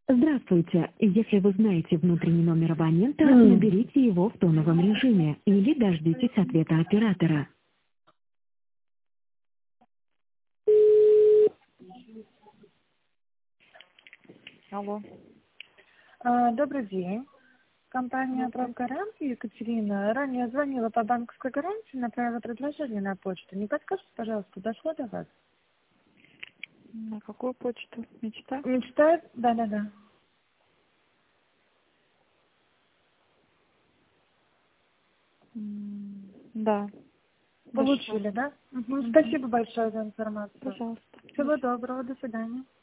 Здравствуйте. Если вы знаете внутренний номер абонента, наберите его в тоновом режиме или дождитесь ответа оператора. Алло. Добрый день. Компания «Правгаранти» Екатерина. Ранее звонила по банковской гарантии, направила предложение на почту. Не подскажете, пожалуйста, дошло до вас? На какую почту? Мечта? Мечта? Да. Да. Получили, да? Спасибо большое за информацию. Пожалуйста. Всего доброго, до свидания.